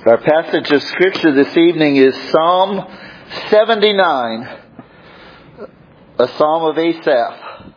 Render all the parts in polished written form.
Our passage of Scripture this evening is Psalm 79, a psalm of Asaph.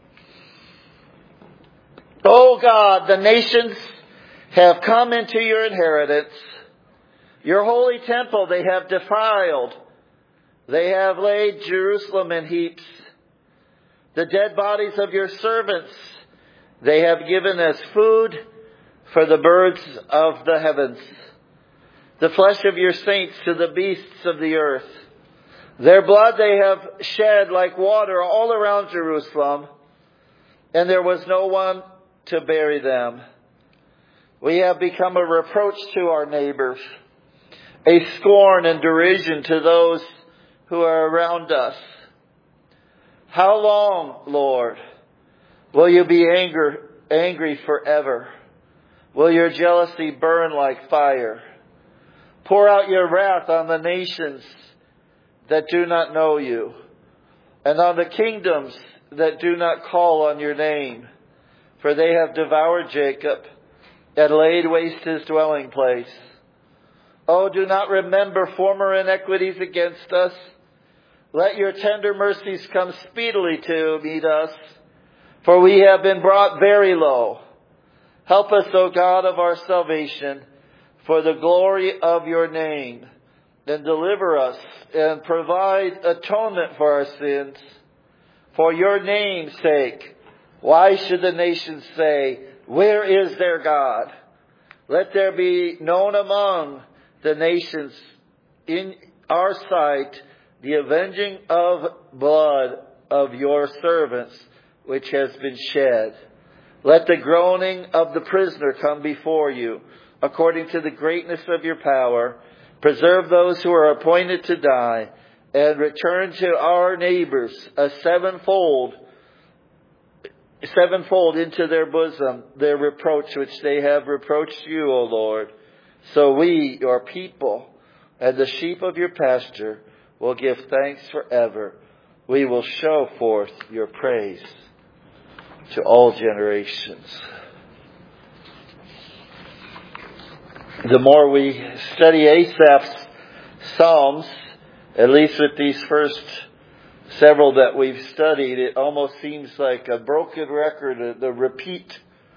O God, the nations have come into your inheritance. Your holy temple they have defiled. They have laid Jerusalem in heaps. The dead bodies of your servants they have given as food for the birds of the heavens. The flesh of your saints to the beasts of the earth. Their blood they have shed like water all around Jerusalem, and there was no one to bury them. We have become a reproach to our neighbors, a scorn and derision to those who are around us. How long, Lord, will you be angry forever? Will your jealousy burn like fire? Pour out your wrath on the nations that do not know you, and on the kingdoms that do not call on your name. For they have devoured Jacob and laid waste his dwelling place. Oh, do not remember former iniquities against us. Let your tender mercies come speedily to meet us, for we have been brought very low. Help us, O God of our salvation, for the glory of your name, and deliver us and provide atonement for our sins. For your name's sake, why should the nations say, where is their God? Let there be known among the nations in our sight the avenging of blood of your servants, which has been shed. Let the groaning of the prisoner come before you. According to the greatness of your power, preserve those who are appointed to die, and return to our neighbors a sevenfold into their bosom their reproach which they have reproached you, O Lord. So we, your people, and the sheep of your pasture, will give thanks forever. We will show forth your praise to all generations. The more we study Asaph's Psalms, at least with these first several that we've studied, it almost seems like a broken record, repeating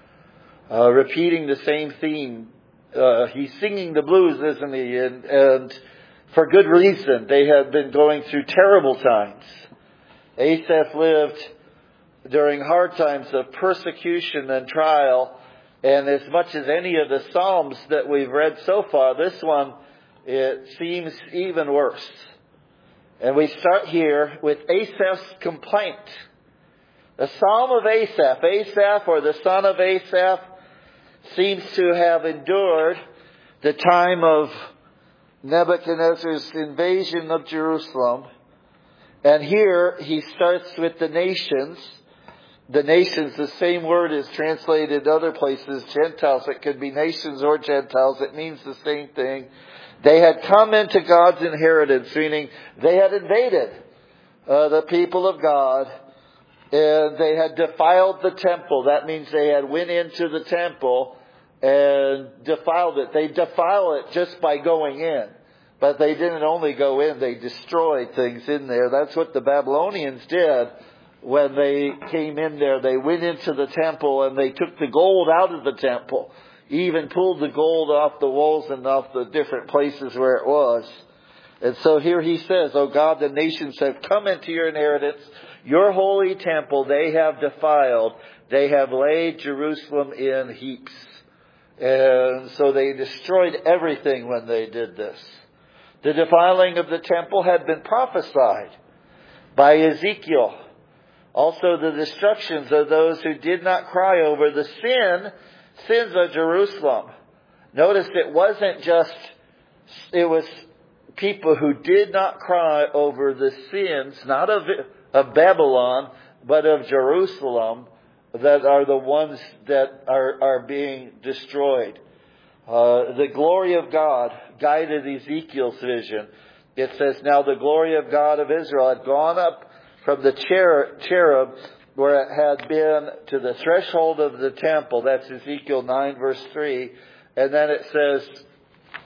the same theme. He's singing the blues, isn't he? And for good reason. They have been going through terrible times. Asaph lived during hard times of persecution and trial. And as much as any of the Psalms that we've read so far, this one, it seems even worse. And we start here with Asaph's complaint. The Psalm of Asaph. Asaph, or the son of Asaph, seems to have endured the time of Nebuchadnezzar's invasion of Jerusalem. And here he starts with the nations. The nations, the same word is translated other places, Gentiles. It could be nations or Gentiles. It means the same thing. They had come into God's inheritance, meaning they had invaded the people of God, and they had defiled the temple. That means they had went into the temple and defiled it. They defile it just by going in. But they didn't only go in, they destroyed things in there. That's what the Babylonians did. When they came in there, they went into the temple and they took the gold out of the temple. Even pulled the gold off the walls and off the different places where it was. And so here he says, O God, the nations have come into your inheritance. Your holy temple they have defiled. They have laid Jerusalem in heaps. And so they destroyed everything when they did this. The defiling of the temple had been prophesied by Ezekiel. Also the destructions of those who did not cry over the sins of Jerusalem. Notice it was people who did not cry over the sins, not of Babylon, but of Jerusalem, that are the ones that are being destroyed. The glory of God guided Ezekiel's vision. It says, now the glory of God of Israel had gone up from the cherub where it had been to the threshold of the temple. That's Ezekiel 9 verse 3. And then it says,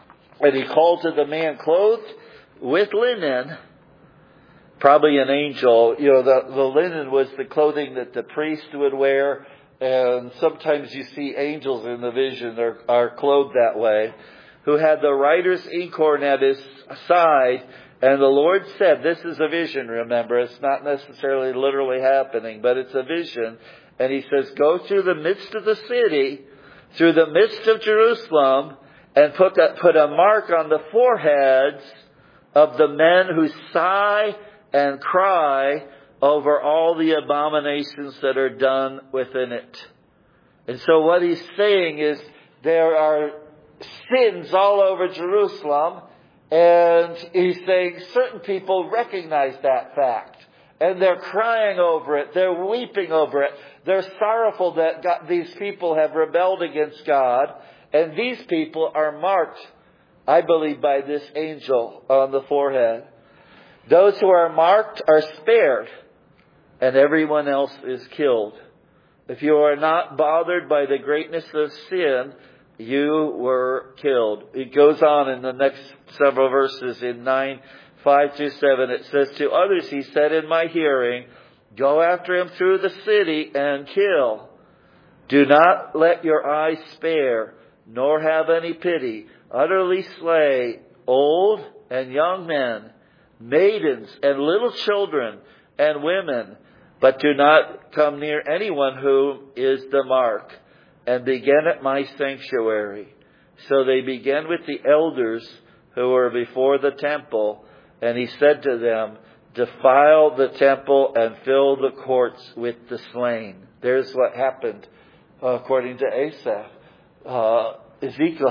And he called to the man clothed with linen, probably an angel. The linen was the clothing that the priest would wear. And sometimes you see angels in the vision are clothed that way, who had the writer's inkhorn at his side. And the Lord said, this is a vision, remember. It's not necessarily literally happening, but it's a vision. And he says, go through the midst of the city, through the midst of Jerusalem, and put a mark on the foreheads of the men who sigh and cry over all the abominations that are done within it. And so what he's saying is there are sins all over Jerusalem, and he's saying certain people recognize that fact. And they're crying over it. They're weeping over it. They're sorrowful that these people have rebelled against God. And these people are marked, I believe, by this angel on the forehead. Those who are marked are spared, and everyone else is killed. If you are not bothered by the greatness of sin, you were killed. It goes on in the next several verses in 9:5-7. It says, to others he said in my hearing, go after him through the city and kill. Do not let your eyes spare, nor have any pity. Utterly slay old and young men, maidens and little children and women, but do not come near anyone who is the mark, and begin at my sanctuary. So they began with the elders who were before the temple, and he said to them, defile the temple and fill the courts with the slain. There's what happened according to Asaph. Ezekiel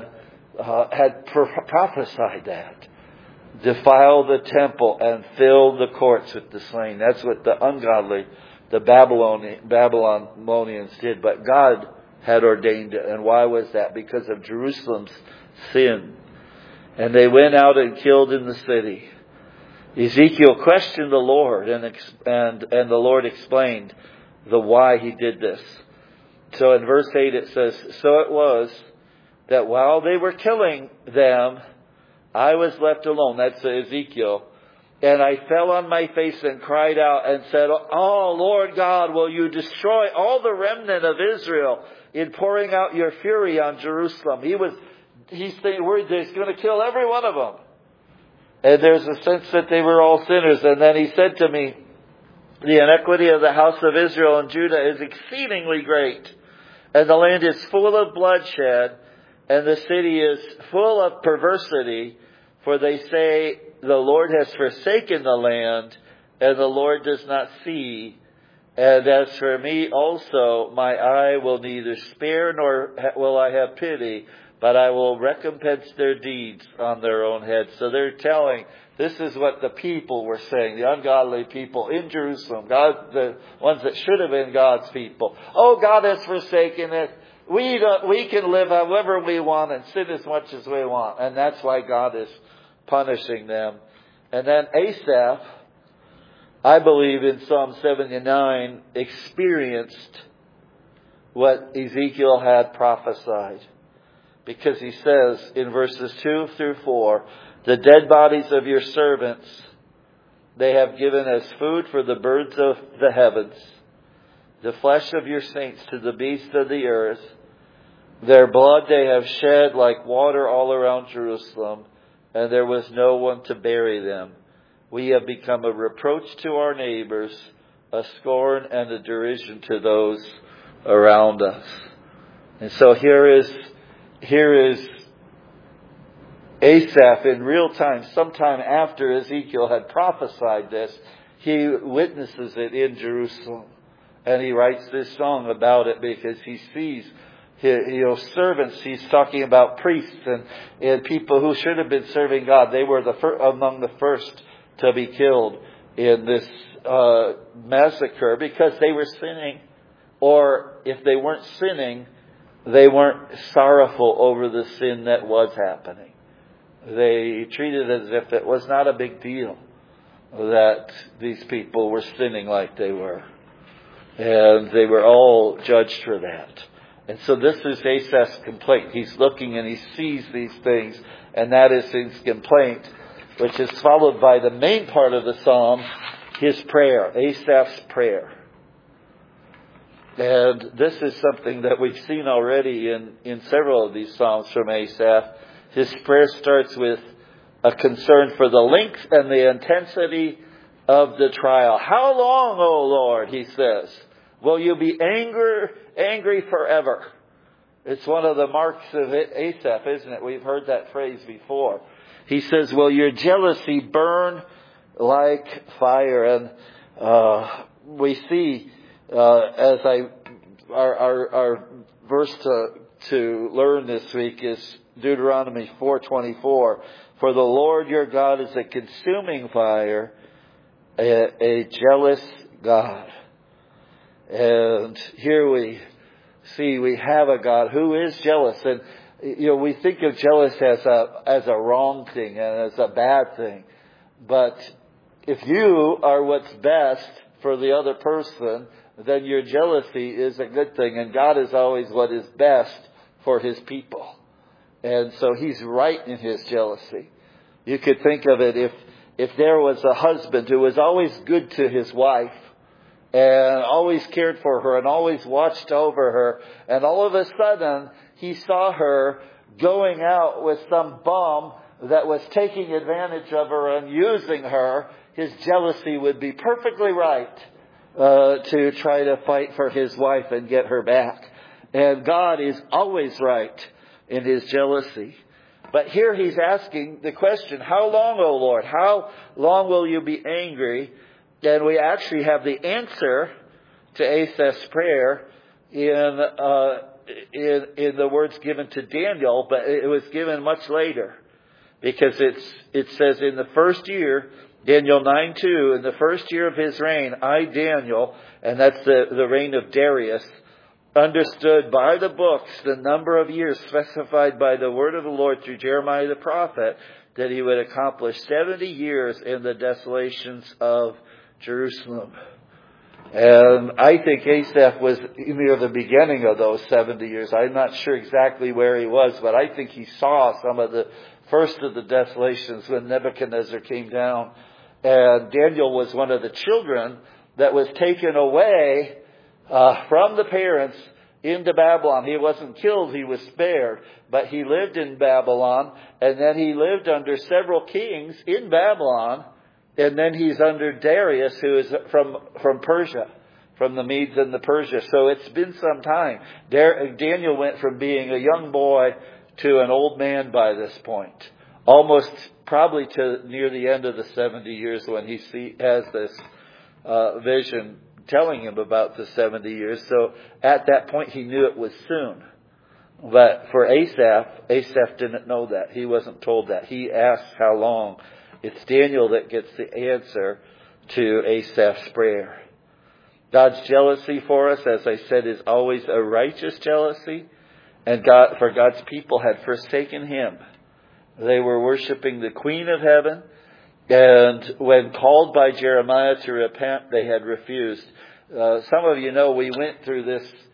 had prophesied that. Defile the temple and fill the courts with the slain. That's what the ungodly, the Babylonians did. But God had ordained it. And why was that? Because of Jerusalem's sin. And they went out and killed in the city. Ezekiel questioned the Lord, and the Lord explained the why he did this. So in verse 8 it says, so it was that while they were killing them, I was left alone. That's Ezekiel. And I fell on my face and cried out and said, oh, Lord God, will you destroy all the remnant of Israel in pouring out your fury on Jerusalem? He's worried that he's going to kill every one of them. And there's a sense that they were all sinners. And then he said to me, the iniquity of the house of Israel and Judah is exceedingly great, and the land is full of bloodshed, and the city is full of perversity, for they say the Lord has forsaken the land, and the Lord does not see. And as for me also, my eye will neither spare nor will I have pity, but I will recompense their deeds on their own heads. So they're telling, this is what the people were saying, the ungodly people in Jerusalem, God, the ones that should have been God's people. Oh, God has forsaken it. We can live however we want and sin as much as we want. And that's why God is punishing them. And then Asaph, I believe in Psalm 79, experienced what Ezekiel had prophesied. Because he says in verses 2-4, the dead bodies of your servants they have given as food for the birds of the heavens, the flesh of your saints to the beasts of the earth. Their blood they have shed like water all around Jerusalem, and there was no one to bury them. We have become a reproach to our neighbors, a scorn and a derision to those around us. And so here is Asaph in real time, sometime after Ezekiel had prophesied this. He witnesses it in Jerusalem. And he writes this song about it because he sees servants. He's talking about priests and people who should have been serving God. They were among the first to be killed in this massacre because they were sinning. Or if they weren't sinning, they weren't sorrowful over the sin that was happening. They treated it as if it was not a big deal that these people were sinning like they were. And they were all judged for that. And so this is Asaph's complaint. He's looking and he sees these things, and that is his complaint, which is followed by the main part of the psalm, his prayer, Asaph's prayer. And this is something that we've seen already in several of these psalms from Asaph. His prayer starts with a concern for the length and the intensity of the trial. How long, O Lord, he says, will you be angry forever? It's one of the marks of Asaph, isn't it? We've heard that phrase before. He says, will your jealousy burn like fire? And we see, our verse to learn this week is Deuteronomy 4:24. For the Lord your God is a consuming fire, a jealous God. And here we see we have a God who is jealous. And, we think of jealous as a wrong thing and as a bad thing. But if you are what's best for the other person, then your jealousy is a good thing. And God is always what is best for his people. And so he's right in his jealousy. You could think of it if there was a husband who was always good to his wife and always cared for her and always watched over her, and all of a sudden he saw her going out with some bum that was taking advantage of her and using her, his jealousy would be perfectly right to try to fight for his wife and get her back. And God is always right in his jealousy. But here he's asking the question, how long, O Lord? How long will you be angry? And we actually have the answer to Asaph's prayer in the words given to Daniel, but it was given much later. Because it says in the first year, Daniel 9:2, in the first year of his reign, I, Daniel, and that's the reign of Darius, understood by the books the number of years specified by the word of the Lord through Jeremiah the prophet, that he would accomplish 70 years in the desolations of Jerusalem. And I think Asaph was near the beginning of those 70 years. I'm not sure exactly where he was, but I think he saw some of the first of the desolations when Nebuchadnezzar came down. And Daniel was one of the children that was taken away from the parents into Babylon. He wasn't killed, he was spared. But he lived in Babylon, and then he lived under several kings in Babylon. And then he's under Darius, who is from Persia, from the Medes and the Persia. So it's been some time. Daniel went from being a young boy to an old man by this point. Almost probably to near the end of the 70 years when he has this vision telling him about the 70 years. So at that point he knew it was soon. But for Asaph didn't know that. He wasn't told that. He asked how long. It's Daniel that gets the answer to Asaph's prayer. God's jealousy for us, as I said, is always a righteous jealousy. And for God's people had forsaken him. They were worshiping the Queen of Heaven. And when called by Jeremiah to repent, they had refused. Some of you know we went through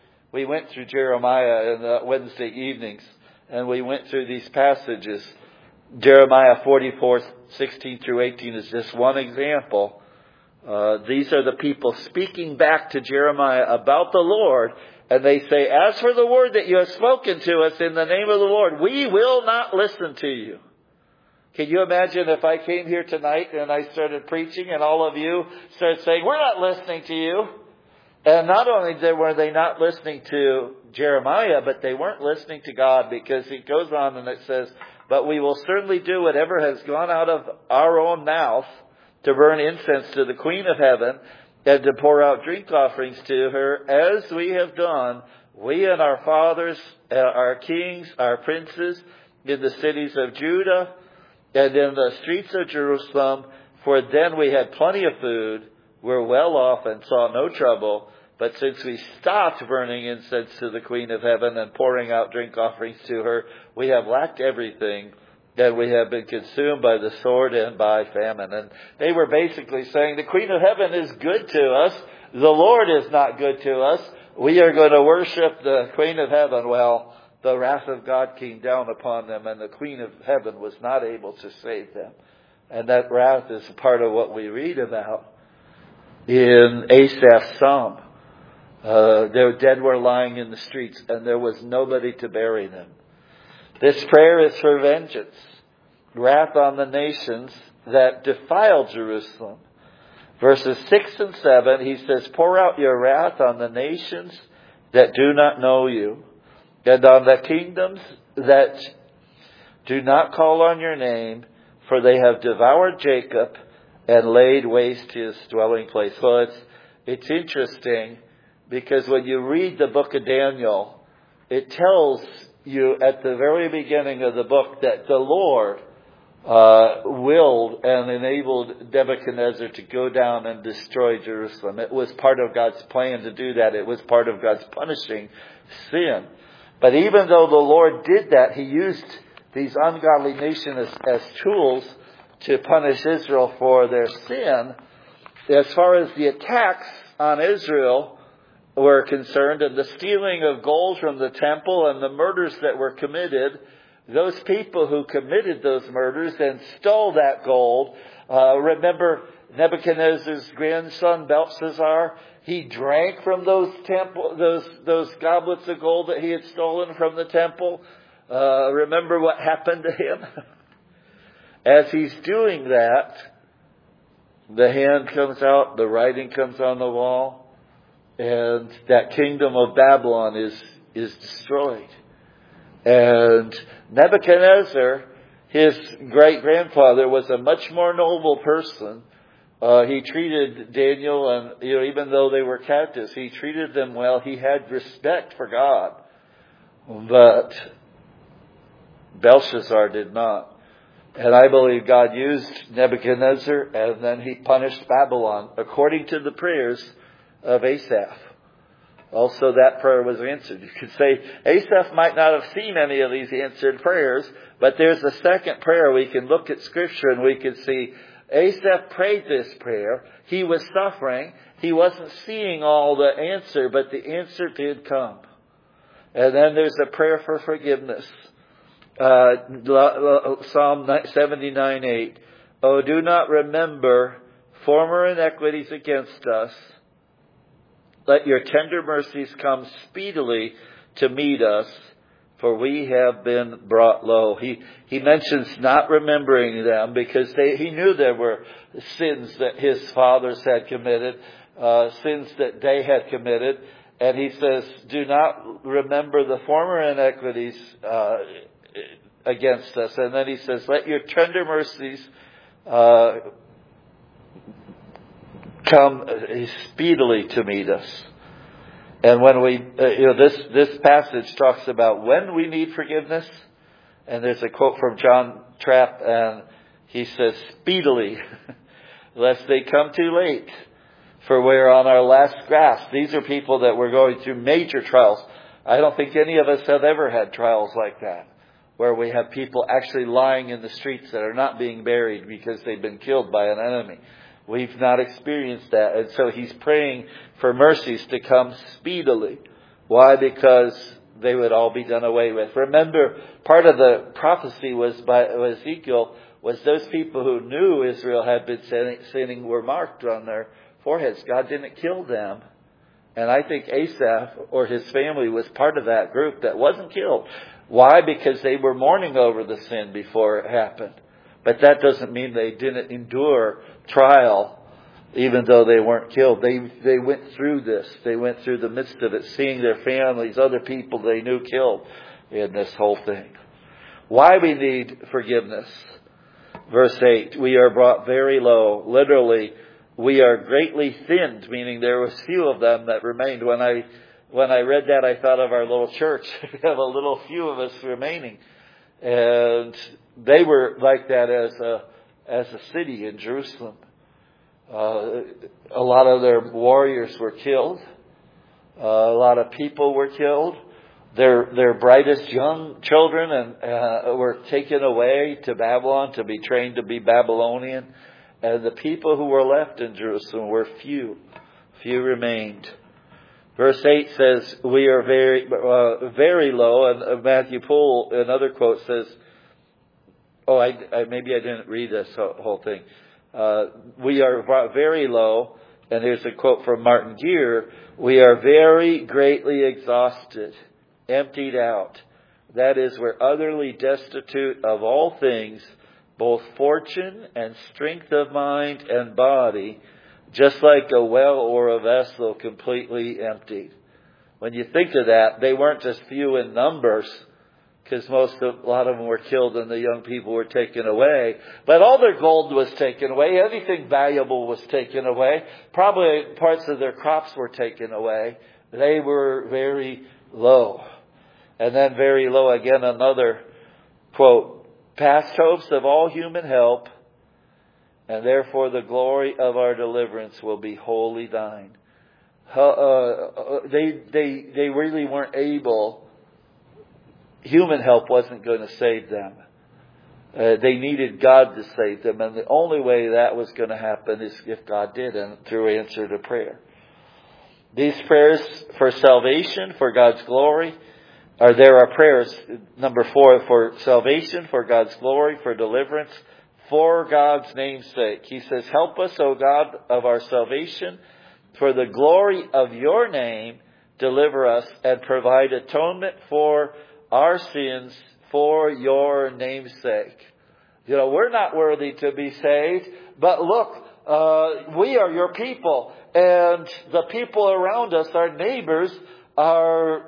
Jeremiah in the Wednesday evenings. And we went through these passages. Jeremiah 44:16 through 18 is just one example. These are the people speaking back to Jeremiah about the Lord. And they say, as for the word that you have spoken to us in the name of the Lord, we will not listen to you. Can you imagine if I came here tonight and I started preaching and all of you started saying, we're not listening to you. And not only were they not listening to Jeremiah, but they weren't listening to God, because it goes on and it says, but we will certainly do whatever has gone out of our own mouth to burn incense to the Queen of Heaven and to pour out drink offerings to her, as we have done, we and our fathers, our kings, our princes, in the cities of Judah and in the streets of Jerusalem. For then we had plenty of food, were well off, and saw no trouble. But since we stopped burning incense to the Queen of Heaven and pouring out drink offerings to her, we have lacked everything, and we have been consumed by the sword and by famine. And they were basically saying, the Queen of Heaven is good to us. The Lord is not good to us. we are going to worship the Queen of Heaven. Well, the wrath of God came down upon them, and the Queen of Heaven was not able to save them. And that wrath is part of what we read about in Asaph's psalm. Their dead were lying in the streets, and there was nobody to bury them. This prayer is for vengeance, wrath on the nations that defile Jerusalem. Verses 6 and 7, he says, pour out your wrath on the nations that do not know you, and on the kingdoms that do not call on your name, for they have devoured Jacob and laid waste his dwelling place. Well, it's interesting, because when you read the book of Daniel, it tells you at the very beginning of the book that the Lord willed and enabled Nebuchadnezzar to go down and destroy Jerusalem. It was part of God's plan to do that. It was part of God's punishing sin. But even though the Lord did that, He used these ungodly nations as tools to punish Israel for their sin. As far as the attacks on Israel were concerned, and the stealing of gold from the temple and the murders that were committed, those people who committed those murders and stole that gold, remember Nebuchadnezzar's grandson Belshazzar? He drank from those goblets of gold that he had stolen from the temple. Remember what happened to him? As he's doing that, the hand comes out, the writing comes on the wall, and that kingdom of Babylon is destroyed. And Nebuchadnezzar, his great-grandfather, was a much more noble person. He treated Daniel, and even though they were captives, he treated them well. He had respect for God. But Belshazzar did not. And I believe God used Nebuchadnezzar, and then He punished Babylon according to the prayers of Asaph. Also, that prayer was answered. You could say Asaph might not have seen any of these answered prayers, but there's a second prayer. We can look at Scripture and we can see Asaph prayed this prayer. He was suffering. He wasn't seeing all the answer, but the answer did come. And then there's a prayer for forgiveness. Psalm 79:8. Oh, do not remember former iniquities against us. Let your tender mercies come speedily to meet us, for we have been brought low. He mentions not remembering them because he knew there were sins that his fathers had committed, sins that they had committed. And he says, do not remember the former iniquities against us. And then he says, let your tender mercies come speedily to meet us. And when we, this passage talks about when we need forgiveness. And there's a quote from John Trapp, and he says, speedily, lest they come too late. For we're on our last grasp. These are people that were going through major trials. I don't think any of us have ever had trials like that, where we have people actually lying in the streets that are not being buried because they've been killed by an enemy. We've not experienced that. And so he's praying for mercies to come speedily. Why? Because they would all be done away with. Remember, part of the prophecy was by Ezekiel was those people who knew Israel had been sinning were marked on their foreheads. God didn't kill them. And I think Asaph or his family was part of that group that wasn't killed. Why? Because they were mourning over the sin before it happened. But that doesn't mean they didn't endure trial, even though they weren't killed. They went through this. They went through the midst of it, seeing their families, other people they knew killed in this whole thing. Why we need forgiveness. Verse 8, we are brought very low. Literally, we are greatly thinned, meaning there was few of them that remained. When I read that, I thought of our little church. We have a little few of us remaining. And they were like that as a city in Jerusalem. A lot of their warriors were killed. A lot of people were killed. Their brightest young children were taken away to Babylon to be trained to be Babylonian. And the people who were left in Jerusalem were few. Few remained. Verse 8 says, we are very, very low. And Matthew Poole, another quote says, maybe I didn't read this whole thing. We are very low. And here's a quote from Martin Geer. We are very greatly exhausted, emptied out. That is, we're utterly destitute of all things, both fortune and strength of mind and body, just like a well or a vessel completely emptied. When you think of that, they weren't just few in numbers, because a lot of them were killed and the young people were taken away. But all their gold was taken away. Anything valuable was taken away. Probably parts of their crops were taken away. They were very low. And then very low again, another quote, past hopes of all human help, and therefore the glory of our deliverance will be wholly thine. They really weren't able. Human help wasn't going to save them. They needed God to save them, and the only way that was going to happen is if God did, and through answer to prayer. These prayers for salvation, for God's glory, there are prayers, number 4, for salvation, for God's glory, for deliverance, for God's name's sake. He says, help us, O God of our salvation, for the glory of your name, deliver us and provide atonement for our sins for your name's sake. We're not worthy to be saved, but look, we are your people, and the people around us, our neighbors, are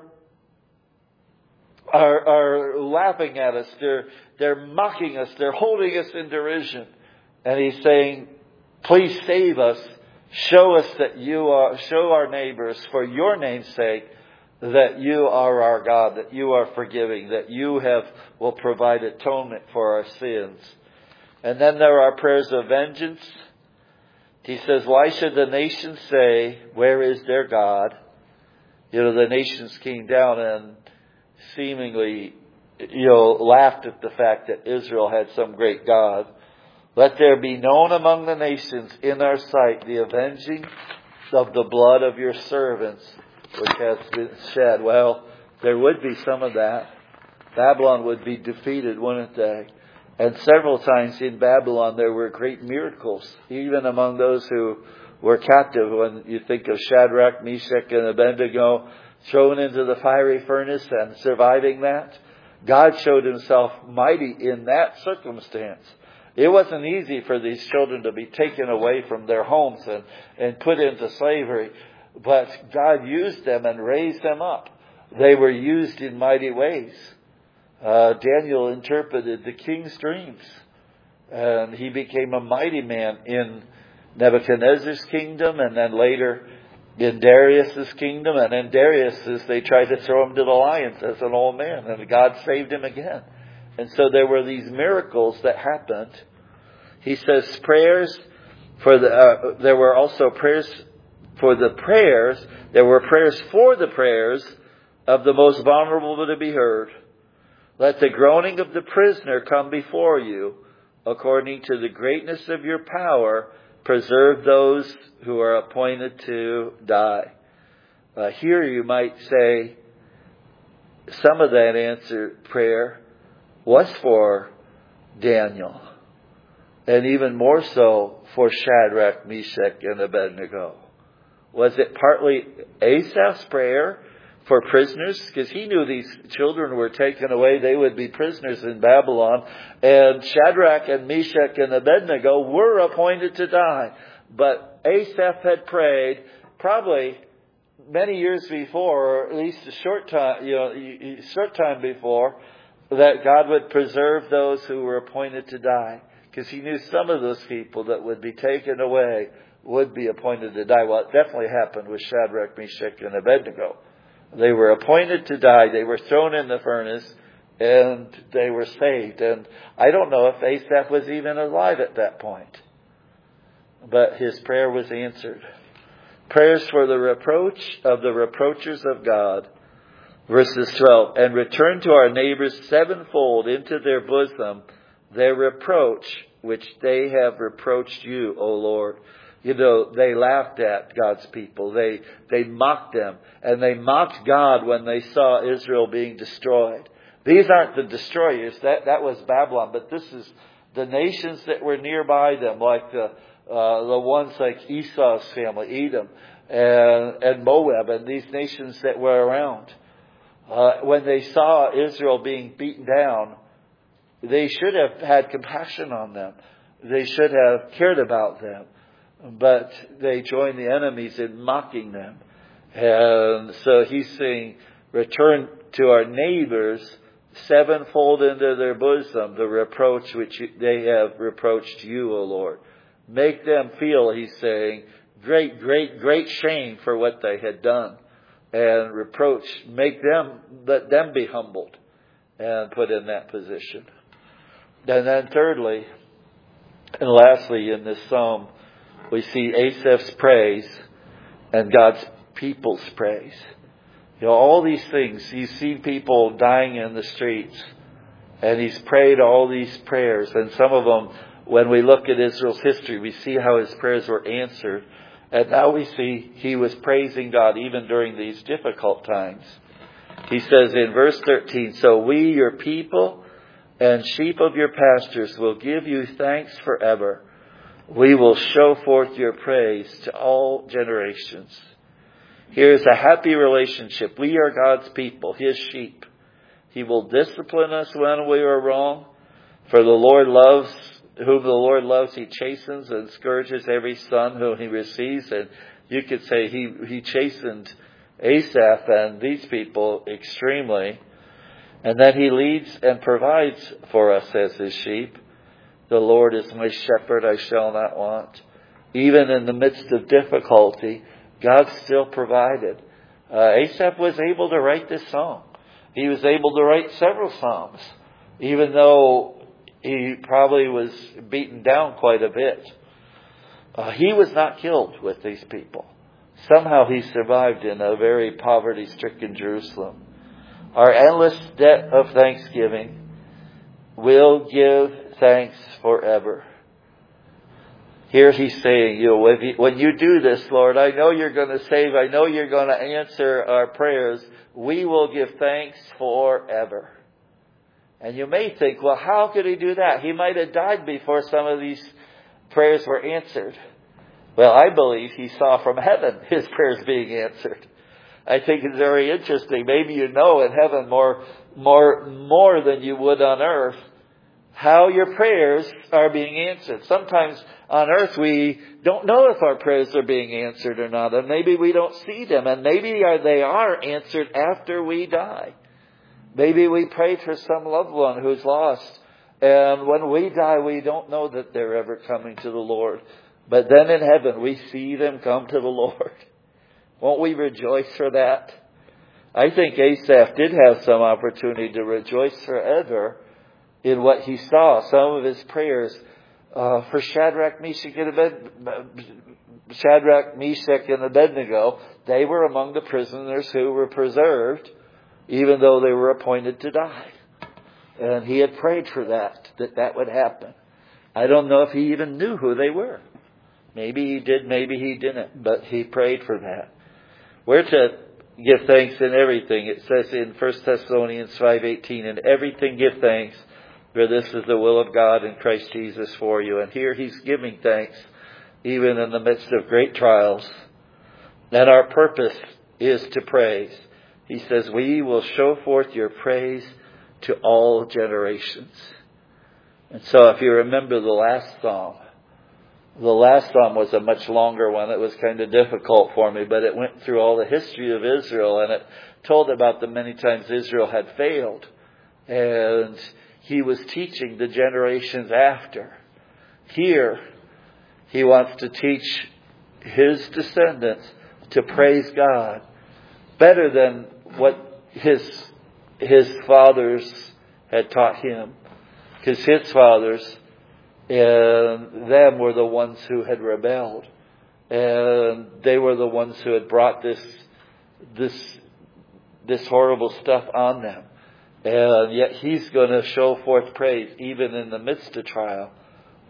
laughing at us. They're mocking us. They're holding us in derision. And he's saying, please save us. Show us that show our neighbors for your name's sake that you are our God, that you are forgiving, that you will provide atonement for our sins. And then there are prayers of vengeance. He says, why should the nations say, where is their God? The nations came down and seemingly, laughed at the fact that Israel had some great God. Let there be known among the nations in our sight the avenging of the blood of your servants, which has been shed. Well, there would be some of that. Babylon would be defeated, wouldn't they? And several times in Babylon there were great miracles, even among those who were captive. When you think of Shadrach, Meshach, and Abednego thrown into the fiery furnace and surviving that, God showed himself mighty in that circumstance. It wasn't easy for these children to be taken away from their homes and put into slavery. But God used them and raised them up. They were used in mighty ways. Daniel interpreted the king's dreams. And he became a mighty man in Nebuchadnezzar's kingdom, and then later in Darius's kingdom. And in Darius's, they tried to throw him to the lions as an old man, and God saved him again. And so there were these miracles that happened. He says there were also prayers for the prayers. There were prayers for the prayers of the most vulnerable to be heard. Let the groaning of the prisoner come before you. According to the greatness of your power, preserve those who are appointed to die. Here you might say, some of that answered prayer was for Daniel, and even more so for Shadrach, Meshach, and Abednego. Was it partly Asaph's prayer for prisoners? Because he knew these children were taken away. They would be prisoners in Babylon. And Shadrach and Meshach and Abednego were appointed to die. But Asaph had prayed probably many years before, or at least a short time before, that God would preserve those who were appointed to die. Because he knew some of those people that would be taken away would be appointed to die. Well, it definitely happened with Shadrach, Meshach, and Abednego. They were appointed to die. They were thrown in the furnace, and they were saved. And I don't know if Asaph was even alive at that point. But his prayer was answered. Prayers for the reproach of the reproachers of God. Verses 12, and return to our neighbors sevenfold into their bosom their reproach, which they have reproached you, O Lord. They laughed at God's people. They mocked them. And they mocked God when they saw Israel being destroyed. These aren't the destroyers. That was Babylon. But this is the nations that were nearby them, like the ones like Esau's family, Edom, and Moab, and these nations that were around. When they saw Israel being beaten down, they should have had compassion on them. They should have cared about them. But they joined the enemies in mocking them. And so he's saying, return to our neighbors sevenfold into their bosom the reproach which they have reproached you, O Lord. Make them feel, he's saying, great, great, great shame for what they had done. And reproach, let them be humbled and put in that position. And then thirdly, and lastly in this psalm, we see Asaph's praise and God's people's praise. All these things. He's seen people dying in the streets. And he's prayed all these prayers. And some of them, when we look at Israel's history, we see how his prayers were answered. And now we see he was praising God even during these difficult times. He says in verse 13, so we, your people and sheep of your pastures, will give you thanks forever. We will show forth your praise to all generations. Here's a happy relationship. We are God's people, his sheep. He will discipline us when we are wrong. For the Lord loves, whom the Lord loves, he chastens and scourges every son whom he receives. And you could say he chastened Asaph and these people extremely. And then he leads and provides for us as his sheep. The Lord is my shepherd, I shall not want. Even in the midst of difficulty, God still provided. Asaph was able to write this song. He was able to write several psalms, even though he probably was beaten down quite a bit. He was not killed with these people. Somehow he survived in a very poverty-stricken Jerusalem. Our endless debt of thanksgiving will give thanks forever. Here he's saying, when you do this, Lord, I know you're going to save. I know you're going to answer our prayers. We will give thanks forever. And you may think, well, how could he do that? He might have died before some of these prayers were answered. Well, I believe he saw from heaven his prayers being answered. I think it's very interesting. Maybe in heaven more than you would on earth, how your prayers are being answered. Sometimes on earth we don't know if our prayers are being answered or not, and maybe we don't see them, and maybe they are answered after we die. Maybe we prayed for some loved one who's lost, and when we die we don't know that they're ever coming to the Lord. But then in heaven we see them come to the Lord. Won't we rejoice for that? I think Asaph did have some opportunity to rejoice forever in what he saw. Some of his prayers for Shadrach, Meshach, and Abednego, they were among the prisoners who were preserved, even though they were appointed to die. And he had prayed for that would happen. I don't know if he even knew who they were. Maybe he did, maybe he didn't, but he prayed for that. We're to give thanks in everything. It says in 1 Thessalonians 5:18, in everything give thanks, for this is the will of God in Christ Jesus for you. And here he's giving thanks even in the midst of great trials. And our purpose is to praise. He says, we will show forth your praise to all generations. And so if you remember the last psalm was a much longer one. It was kind of difficult for me, but it went through all the history of Israel, and it told about the many times Israel had failed. And he was teaching the generations after. Here, he wants to teach his descendants to praise God better than what his fathers had taught him. Because his fathers and them were the ones who had rebelled. And they were the ones who had brought this horrible stuff on them. And yet he's going to show forth praise even in the midst of trial.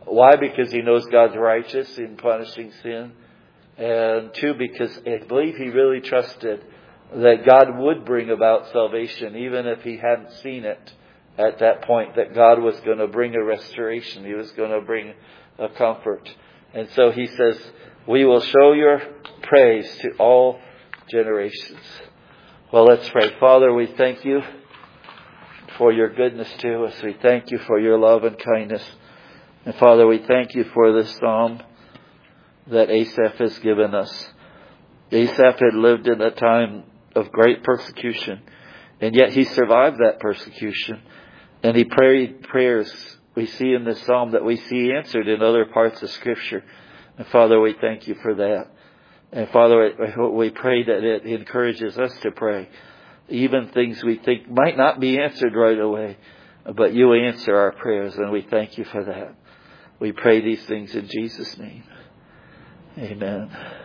Why? Because he knows God's righteous in punishing sin. And 2, because I believe he really trusted that God would bring about salvation, even if he hadn't seen it at that point, that God was going to bring a restoration. He was going to bring a comfort. And so he says, we will show your praise to all generations. Well, let's pray. Father, we thank you for your goodness to us. We thank you for your love and kindness. And Father, we thank you for this psalm that Asaph has given us. Asaph had lived in a time of great persecution, and yet he survived that persecution. And he prayed prayers we see in this psalm that we see answered in other parts of Scripture. And Father, we thank you for that. And Father, we pray that it encourages us to pray. Even things we think might not be answered right away, but you answer our prayers, and we thank you for that. We pray these things in Jesus' name. Amen.